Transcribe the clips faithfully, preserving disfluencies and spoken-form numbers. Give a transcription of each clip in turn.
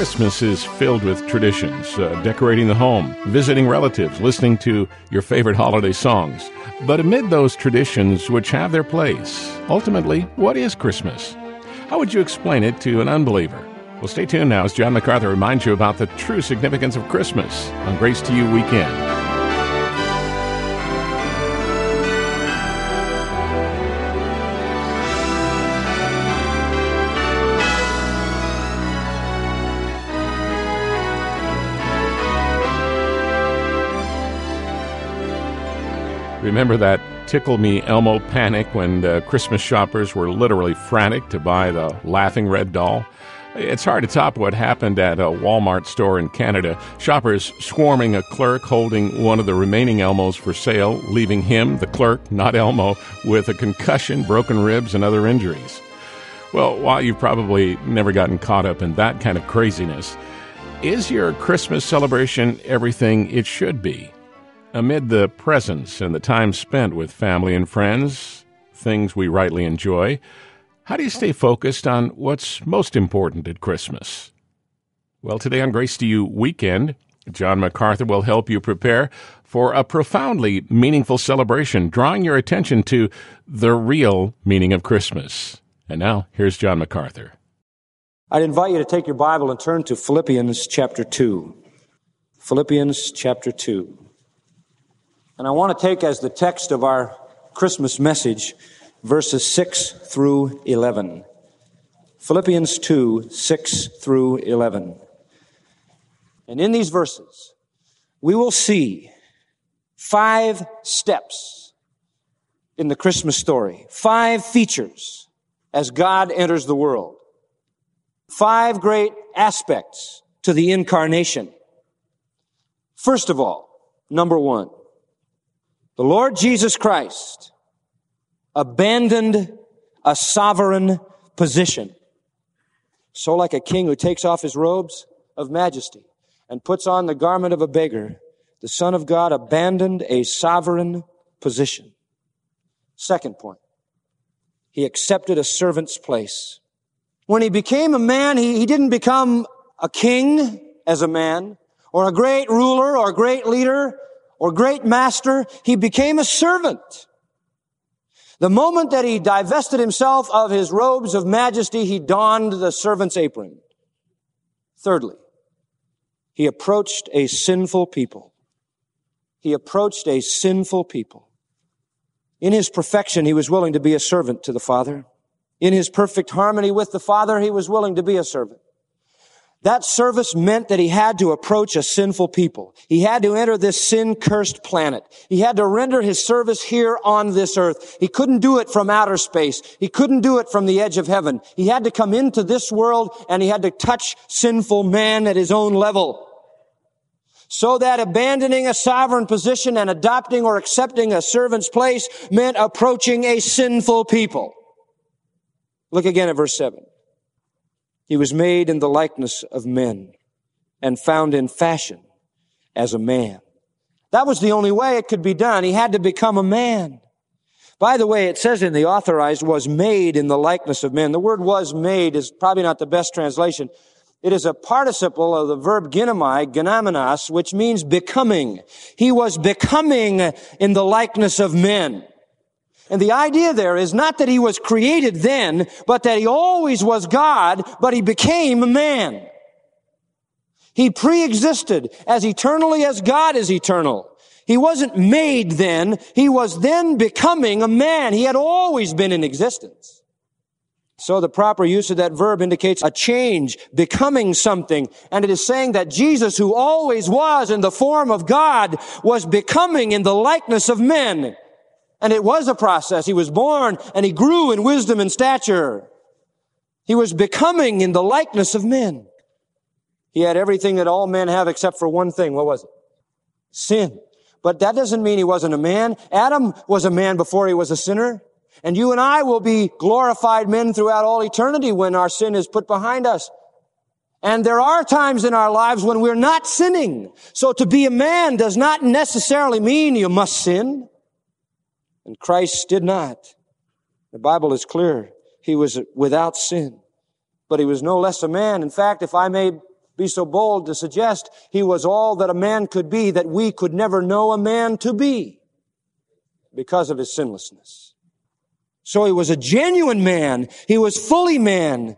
Christmas is filled with traditions, uh, decorating the home, visiting relatives, listening to your favorite holiday songs. But amid those traditions which have their place, ultimately, what is Christmas? How would you explain it to an unbeliever? Well, stay tuned now as John MacArthur reminds you about the true significance of Christmas on Grace to You Weekend. Remember that Tickle Me Elmo panic when the Christmas shoppers were literally frantic to buy the laughing red doll? It's hard to top what happened at a Walmart store in Canada. Shoppers swarming a clerk holding one of the remaining Elmos for sale, leaving him, the clerk, not Elmo, with a concussion, broken ribs, and other injuries. Well, while you've probably never gotten caught up in that kind of craziness, is your Christmas celebration everything it should be? Amid the presents and the time spent with family and friends, things we rightly enjoy, how do you stay focused on what's most important at Christmas? Well, today on Grace to You Weekend, John MacArthur will help you prepare for a profoundly meaningful celebration, drawing your attention to the real meaning of Christmas. And now, here's John MacArthur. I'd invite you to take your Bible and turn to Philippians chapter two. Philippians chapter two. And I want to take as the text of our Christmas message verses six through eleven. Philippians two, six through eleven. And in these verses, we will see five steps in the Christmas story. Five features as God enters the world. Five great aspects to the incarnation. First of all, number one, the Lord Jesus Christ abandoned a sovereign position. So like a king who takes off his robes of majesty and puts on the garment of a beggar, the Son of God abandoned a sovereign position. Second point, he accepted a servant's place. When he became a man, he, he didn't become a king as a man, or a great ruler, or a great leader, or great master. He became a servant. The moment that he divested himself of his robes of majesty, he donned the servant's apron. Thirdly, he approached a sinful people. He approached a sinful people. In his perfection, he was willing to be a servant to the Father. In his perfect harmony with the Father, he was willing to be a servant. That service meant that he had to approach a sinful people. He had to enter this sin-cursed planet. He had to render his service here on this earth. He couldn't do it from outer space. He couldn't do it from the edge of heaven. He had to come into this world, and he had to touch sinful man at his own level. So that abandoning a sovereign position and adopting or accepting a servant's place meant approaching a sinful people. Look again at verse seven. He was made in the likeness of men and found in fashion as a man. That was the only way it could be done. He had to become a man. By the way, it says in the Authorized, was made in the likeness of men. The word was made is probably not the best translation. It is a participle of the verb ginomai, ginomenos, which means becoming. He was becoming in the likeness of men. And the idea there is not that he was created then, but that he always was God, but he became a man. He pre-existed as eternally as God is eternal. He wasn't made then. He was then becoming a man. He had always been in existence. So the proper use of that verb indicates a change, becoming something. And it is saying that Jesus, who always was in the form of God, was becoming in the likeness of men. And it was a process. He was born and he grew in wisdom and stature. He was becoming in the likeness of men. He had everything that all men have except for one thing. What was it? Sin. But that doesn't mean he wasn't a man. Adam was a man before he was a sinner. And you and I will be glorified men throughout all eternity when our sin is put behind us. And there are times in our lives when we're not sinning. So to be a man does not necessarily mean you must sin. And Christ did not. The Bible is clear. He was without sin. But he was no less a man. In fact, if I may be so bold to suggest he was all that a man could be that we could never know a man to be because of his sinlessness. So he was a genuine man. He was fully man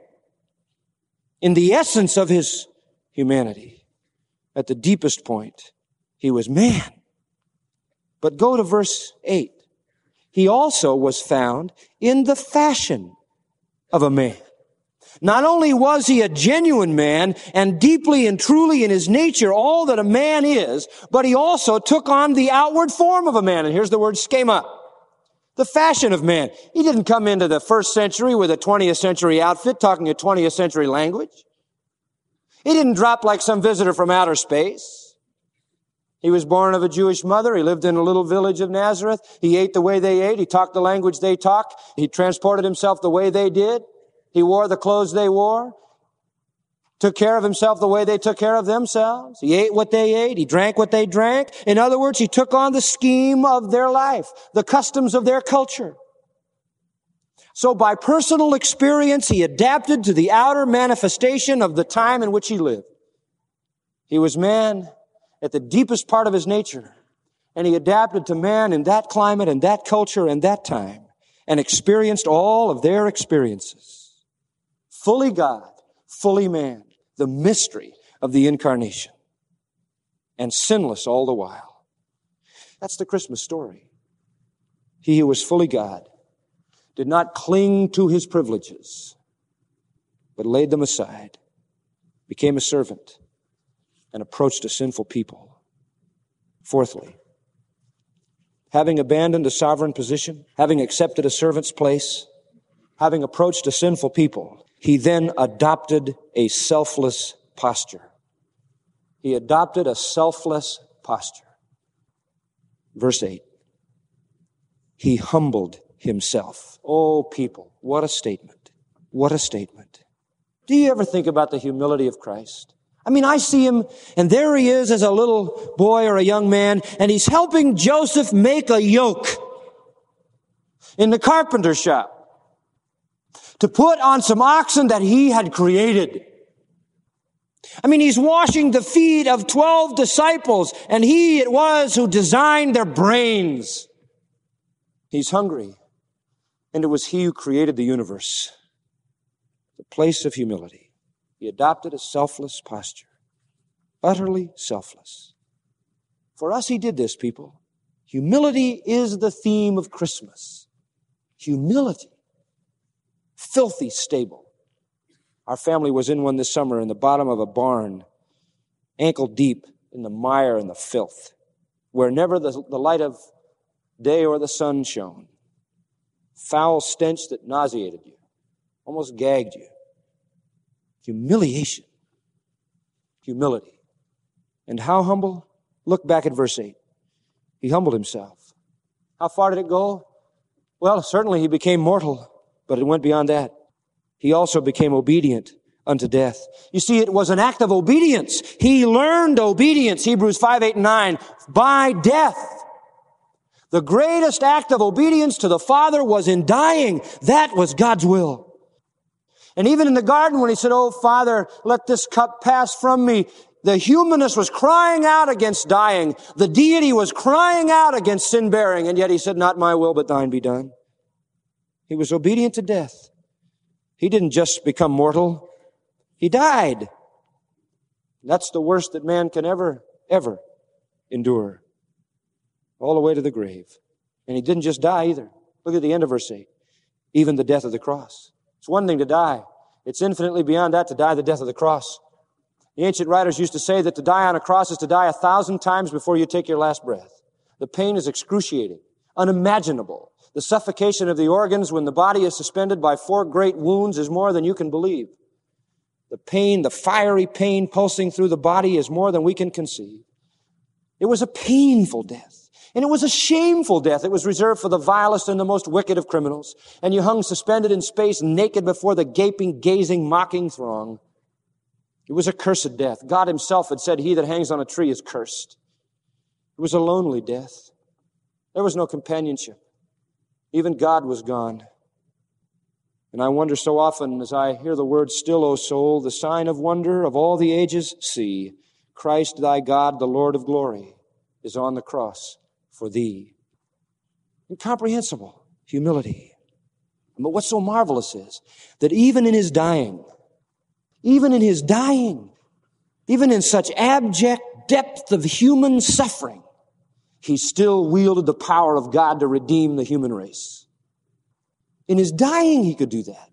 in the essence of his humanity. At the deepest point, he was man. But go to verse eight. He also was found in the fashion of a man. Not only was he a genuine man and deeply and truly in his nature all that a man is, but he also took on the outward form of a man. And here's the word schema. The fashion of man. He didn't come into the first century with a twentieth century outfit talking a twentieth century language. He didn't drop like some visitor from outer space. He was born of a Jewish mother. He lived in a little village of Nazareth. He ate the way they ate. He talked the language they talked. He transported himself the way they did. He wore the clothes they wore. Took care of himself the way they took care of themselves. He ate what they ate. He drank what they drank. In other words, he took on the scheme of their life, the customs of their culture. So by personal experience, he adapted to the outer manifestation of the time in which he lived. He was man at the deepest part of his nature, and he adapted to man in that climate and that culture and that time, and experienced all of their experiences. Fully God, fully man, the mystery of the incarnation, and sinless all the while. That's the Christmas story. He who was fully God did not cling to his privileges, but laid them aside, became a servant, and approached a sinful people. Fourthly, having abandoned a sovereign position, having accepted a servant's place, having approached a sinful people, he then adopted a selfless posture. He adopted a selfless posture. Verse eight. He humbled himself. Oh, people, what a statement. What a statement. Do you ever think about the humility of Christ? I mean, I see him, and there he is as a little boy or a young man, and he's helping Joseph make a yoke in the carpenter shop to put on some oxen that he had created. I mean, he's washing the feet of twelve disciples, and he it was who designed their brains. He's hungry, and it was he who created the universe. The place of humility. He adopted a selfless posture. Utterly selfless. For us, he did this, people. Humility is the theme of Christmas. Humility. Filthy stable. Our family was in one this summer in the bottom of a barn, ankle deep in the mire and the filth, where never the, the light of day or the sun shone. Foul stench that nauseated you, almost gagged you. Humiliation. Humility. And how humble? Look back at verse eight. He humbled himself. How far did it go? Well, certainly he became mortal, but it went beyond that. He also became obedient unto death. You see, it was an act of obedience. He learned obedience, Hebrews five, eight, and nine, by death. The greatest act of obedience to the Father was in dying. That was God's will. And even in the garden when he said, "Oh, Father, let this cup pass from me," the humanist was crying out against dying. The deity was crying out against sin-bearing, and yet he said, "Not my will, but thine be done." He was obedient to death. He didn't just become mortal. He died. That's the worst that man can ever, ever endure. All the way to the grave. And he didn't just die either. Look at the end of verse eight. Even the death of the cross. It's one thing to die. It's infinitely beyond that to die the death of the cross. The ancient writers used to say that to die on a cross is to die a thousand times before you take your last breath. The pain is excruciating, unimaginable. The suffocation of the organs when the body is suspended by four great wounds is more than you can believe. The pain, the fiery pain pulsing through the body is more than we can conceive. It was a painful death. And it was a shameful death. It was reserved for the vilest and the most wicked of criminals. And you hung suspended in space, naked before the gaping, gazing, mocking throng. It was a cursed death. God himself had said, "He that hangs on a tree is cursed." It was a lonely death. There was no companionship. Even God was gone. And I wonder so often as I hear the word, still, O soul, the sign of wonder of all the ages, see, Christ thy God, the Lord of glory, is on the cross for thee. Incomprehensible humility. But what's so marvelous is that even in his dying, even in his dying, even in such abject depth of human suffering, he still wielded the power of God to redeem the human race. In his dying, he could do that.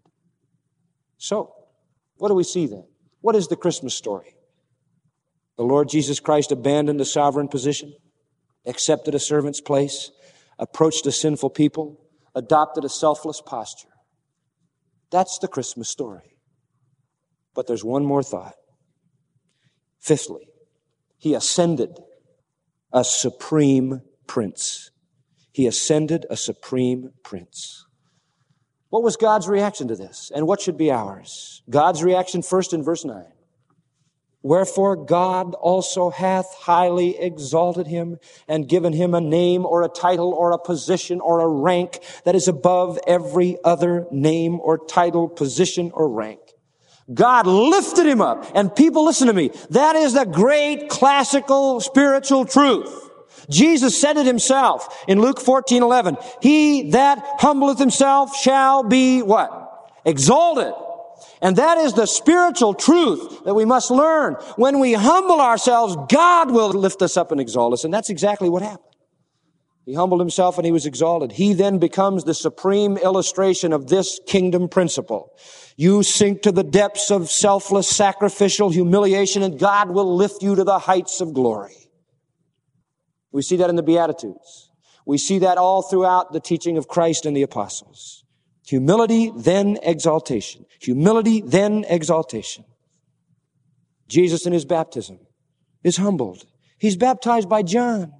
So, what do we see then? What is the Christmas story? The Lord Jesus Christ abandoned a sovereign position, accepted a servant's place, approached a sinful people, adopted a selfless posture. That's the Christmas story. But there's one more thought. Fifthly, he ascended a supreme prince. He ascended a supreme prince. What was God's reaction to this? And what should be ours? God's reaction first in verse nine. Wherefore God also hath highly exalted him and given him a name or a title or a position or a rank that is above every other name or title, position, or rank. God lifted him up. And people, listen to me. That is the great classical spiritual truth. Jesus said it himself in Luke fourteen eleven. He that humbleth himself shall be what? Exalted. And that is the spiritual truth that we must learn. When we humble ourselves, God will lift us up and exalt us. And that's exactly what happened. He humbled himself and he was exalted. He then becomes the supreme illustration of this kingdom principle. You sink to the depths of selfless, sacrificial humiliation, and God will lift you to the heights of glory. We see that in the Beatitudes. We see that all throughout the teaching of Christ and the apostles. Humility, then exaltation. Humility, then exaltation. Jesus in his baptism is humbled. He's baptized by John.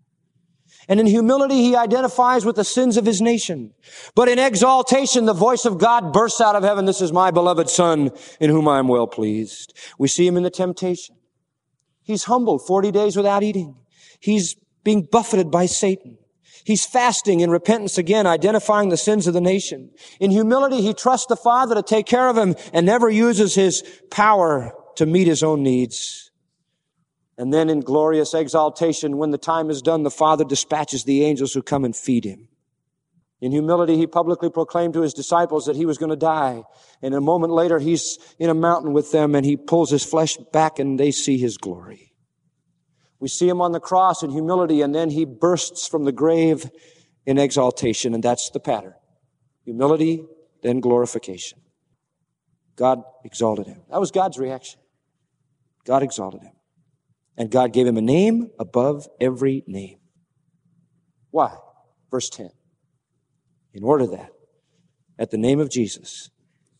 And in humility, he identifies with the sins of his nation. But in exaltation, the voice of God bursts out of heaven. This is my beloved Son, in whom I am well pleased. We see him in the temptation. He's humbled forty days without eating. He's being buffeted by Satan. He's fasting in repentance again, identifying the sins of the nation. In humility, he trusts the Father to take care of him and never uses his power to meet his own needs. And then in glorious exaltation, when the time is done, the Father dispatches the angels who come and feed him. In humility, he publicly proclaimed to his disciples that he was going to die. And a moment later, he's in a mountain with them and he pulls his flesh back and they see his glory. We see him on the cross in humility, and then he bursts from the grave in exaltation, and that's the pattern. Humility, then glorification. God exalted him. That was God's reaction. God exalted him. And God gave him a name above every name. Why? Verse ten. In order that, at the name of Jesus,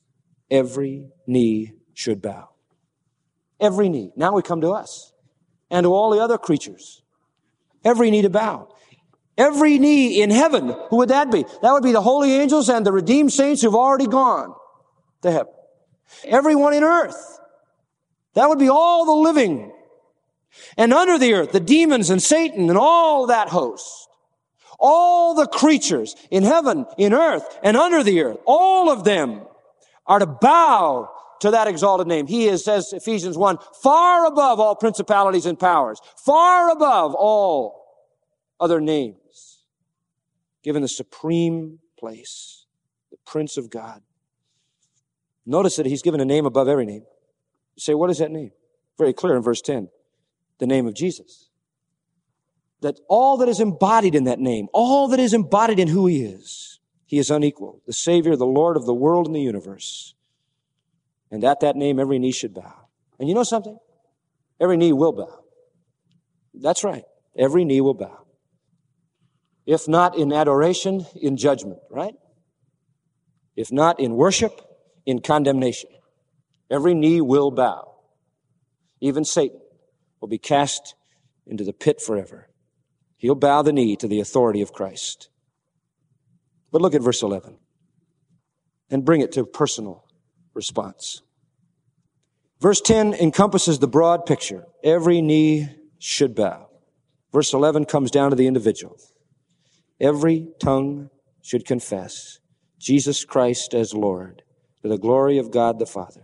every knee should bow. Every knee. Now we come to us. And to all the other creatures. Every knee to bow. Every knee in heaven. Who would that be? That would be the holy angels and the redeemed saints who've already gone to heaven. Everyone in earth. That would be all the living. And under the earth, the demons and Satan and all that host. All the creatures in heaven, in earth, and under the earth. All of them are to bow to that exalted name. He is, says Ephesians one, far above all principalities and powers, far above all other names, given the supreme place, the Prince of God. Notice that he's given a name above every name. You say, what is that name? Very clear in verse ten, the name of Jesus. That all that is embodied in that name, all that is embodied in who he is, he is unequaled, the Savior, the Lord of the world and the universe. And at that name, every knee should bow. And you know something? Every knee will bow. That's right. Every knee will bow. If not in adoration, in judgment, right? If not in worship, in condemnation. Every knee will bow. Even Satan will be cast into the pit forever. He'll bow the knee to the authority of Christ. But look at verse eleven and bring it to personal response. Verse ten encompasses the broad picture. Every knee should bow. Verse eleven comes down to the individual. Every tongue should confess Jesus Christ as Lord, to the glory of God the Father.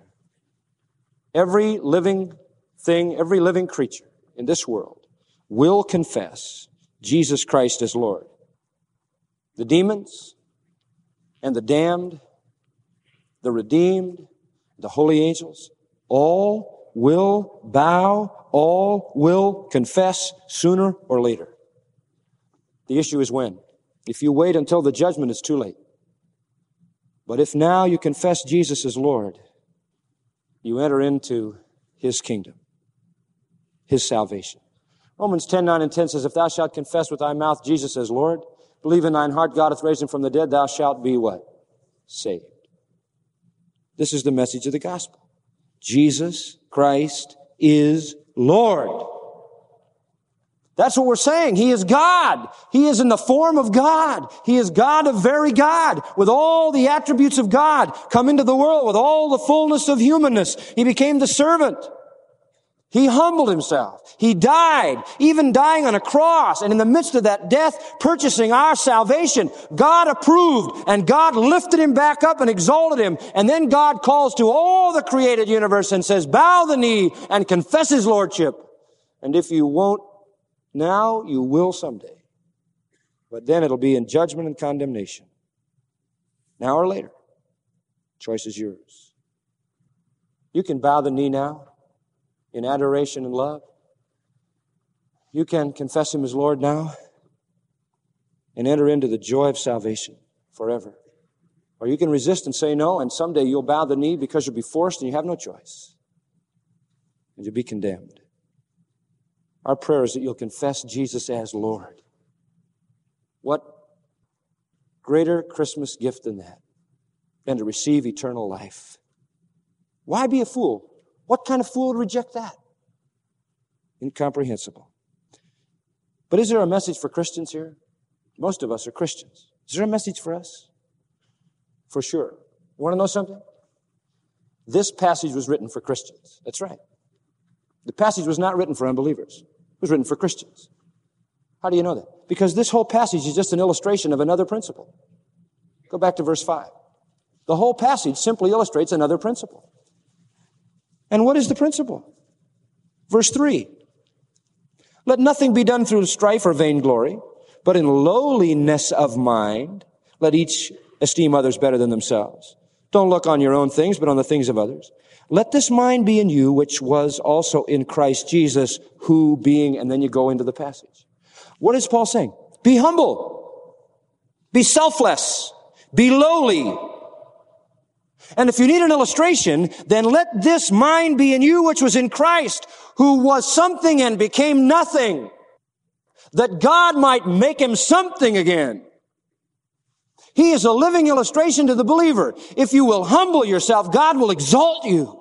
Every living thing, every living creature in this world will confess Jesus Christ as Lord. The demons and the damned, the redeemed, the holy angels, all will bow, all will confess sooner or later. The issue is when. If you wait until the judgment, it's too late. But if now you confess Jesus as Lord, you enter into His kingdom, His salvation. Romans ten, nine and ten says, if thou shalt confess with thy mouth Jesus as Lord, believe in thine heart God hath raised him from the dead, thou shalt be what? Saved. This is the message of the gospel. Jesus Christ is Lord. That's what we're saying. He is God. He is in the form of God. He is God of very God, with all the attributes of God, come into the world with all the fullness of humanness. He became the servant. He humbled himself. He died, even dying on a cross. And in the midst of that death, purchasing our salvation, God approved and God lifted him back up and exalted him. And then God calls to all the created universe and says, bow the knee and confess his lordship. And if you won't now, you will someday. But then it'll be in judgment and condemnation. Now or later. Choice is yours. You can bow the knee now in adoration and love. You can confess him as Lord now and enter into the joy of salvation forever. Or you can resist and say no, and someday you'll bow the knee because you'll be forced and you have no choice. And you'll be condemned. Our prayer is that you'll confess Jesus as Lord. What greater Christmas gift than that, than to receive eternal life? Why be a fool? What kind of fool would reject that? Incomprehensible. But is there a message for Christians here? Most of us are Christians. Is there a message for us? For sure. You want to know something? This passage was written for Christians. That's right. The passage was not written for unbelievers. It was written for Christians. How do you know that? Because this whole passage is just an illustration of another principle. Go back to verse five. The whole passage simply illustrates another principle. And what is the principle? Verse three. Let nothing be done through strife or vainglory, but in lowliness of mind, let each esteem others better than themselves. Don't look on your own things, but on the things of others. Let this mind be in you, which was also in Christ Jesus, who being, and then you go into the passage. What is Paul saying? Be humble. Be selfless. Be lowly. And if you need an illustration, then let this mind be in you, which was in Christ, who was something and became nothing, that God might make him something again. He is a living illustration to the believer. If you will humble yourself, God will exalt you.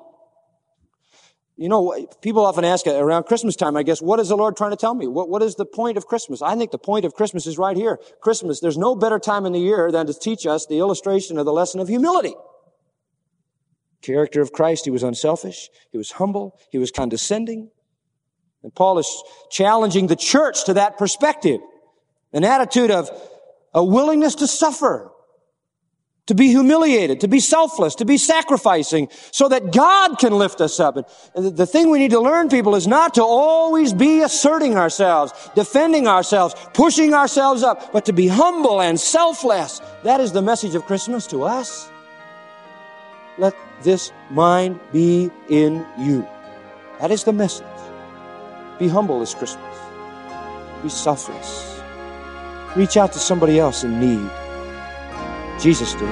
You know, people often ask around Christmas time, I guess, what is the Lord trying to tell me? What, what is the point of Christmas? I think the point of Christmas is right here. Christmas, there's no better time in the year than to teach us the illustration of the lesson of humility. Character of Christ, he was unselfish, he was humble, he was condescending. And Paul is challenging the church to that perspective. An attitude of a willingness to suffer, to be humiliated, to be selfless, to be sacrificing, so that God can lift us up. And the thing we need to learn, people, is not to always be asserting ourselves, defending ourselves, pushing ourselves up, but to be humble and selfless. That is the message of Christmas to us. Let this mind be in you. That is the message. Be humble this Christmas. Be selfless. Reach out to somebody else in need. Jesus did.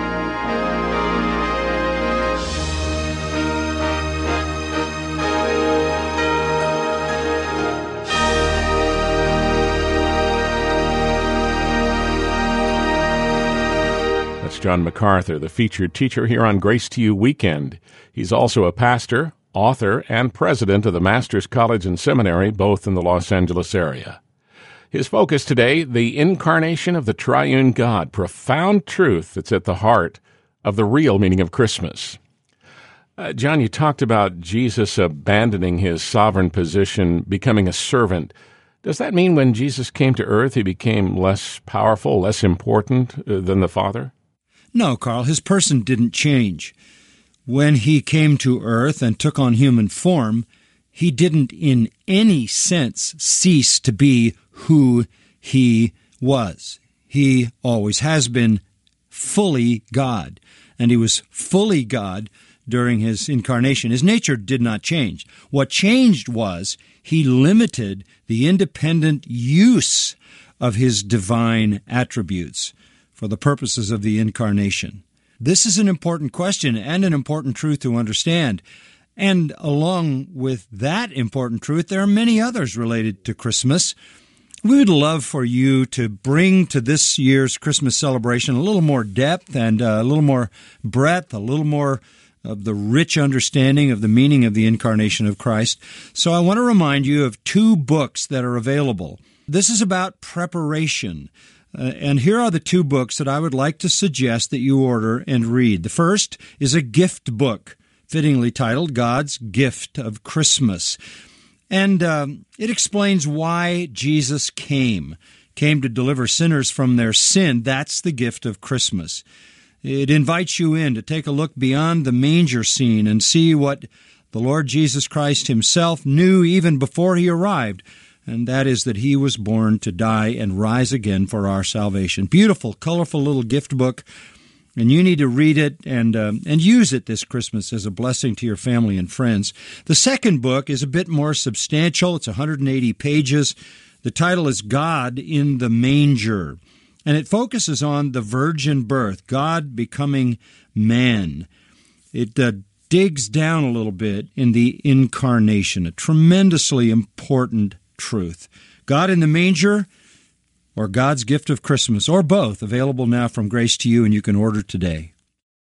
That's John MacArthur, the featured teacher here on Grace to You Weekend. He's also a pastor, author, and president of the Master's College and Seminary, both in the Los Angeles area. His focus today, the incarnation of the triune God, profound truth that's at the heart of the real meaning of Christmas. Uh, John, you talked about Jesus abandoning his sovereign position, becoming a servant. Does that mean when Jesus came to earth, he became less powerful, less important uh, than the Father? No, Carl, his person didn't change. When he came to earth and took on human form, he didn't in any sense cease to be who he was. He always has been fully God, and he was fully God during his incarnation. His nature did not change. What changed was he limited the independent use of his divine attributes for the purposes of the incarnation. This is an important question and an important truth to understand. And along with that important truth, there are many others related to Christmas. We would love for you to bring to this year's Christmas celebration a little more depth and a little more breadth, a little more of the rich understanding of the meaning of the incarnation of Christ. So I want to remind you of two books that are available. This is about preparation. Uh, and here are the two books that I would like to suggest that you order and read. The first is a gift book, fittingly titled God's Gift of Christmas. And um, it explains why Jesus came, came to deliver sinners from their sin. That's the gift of Christmas. It invites you in to take a look beyond the manger scene and see what the Lord Jesus Christ himself knew even before he arrived, and that is that he was born to die and rise again for our salvation. Beautiful, colorful little gift book, and you need to read it and um, and use it this Christmas as a blessing to your family and friends. The second book is a bit more substantial. It's one hundred eighty pages. The title is God in the Manger, and it focuses on the virgin birth, God becoming man. It uh, digs down a little bit in the incarnation, a tremendously important truth. God in the Manger, or God's Gift of Christmas, or both, available now from Grace to You, and you can order today.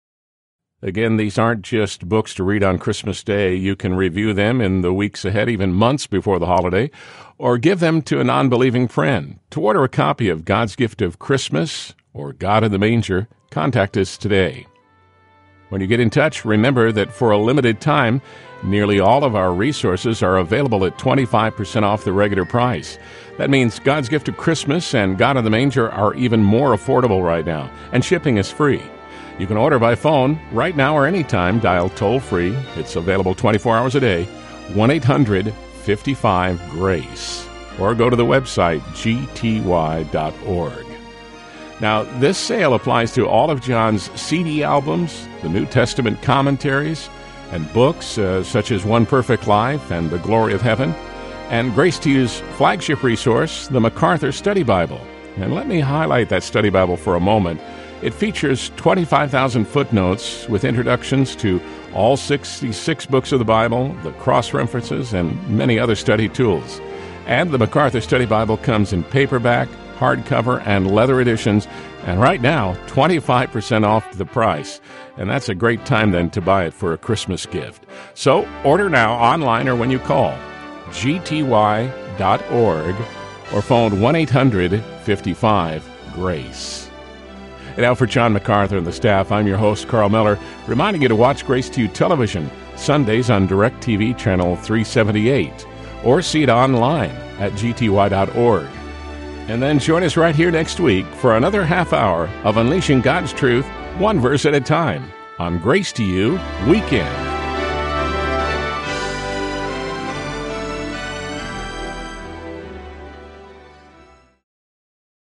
Again, these aren't just books to read on Christmas Day. You can review them in the weeks ahead, even months before the holiday, or give them to a non-believing friend. To order a copy of God's Gift of Christmas or God in the Manger, contact us today. When you get in touch, remember that for a limited time, nearly all of our resources are available at twenty-five percent off the regular price. That means God's Gift of Christmas and God in the Manger are even more affordable right now, and shipping is free. You can order by phone right now or anytime. Dial toll-free. It's available twenty-four hours a day, one eight hundred fifty-five GRACE. Or go to the website, g t y dot org. Now, this sale applies to all of John's C D albums, the New Testament commentaries, and books uh, such as One Perfect Life and The Glory of Heaven, and Grace to You's flagship resource, the MacArthur Study Bible. And let me highlight that study Bible for a moment. It features twenty-five thousand footnotes with introductions to all sixty-six books of the Bible, the cross-references, and many other study tools. And the MacArthur Study Bible comes in paperback, hardcover, and leather editions, and right now, twenty-five percent off the price. And that's a great time then to buy it for a Christmas gift. So order now online or when you call g t y dot org or phone one eight hundred fifty-five GRACE. And now for John MacArthur and the staff, I'm your host, Carl Miller, reminding you to watch Grace to You Television Sundays on DirecTV Channel three seventy-eight, or see it online at g t y dot org. And then join us right here next week for another half hour of Unleashing God's Truth, one verse at a time, on Grace to You Weekend.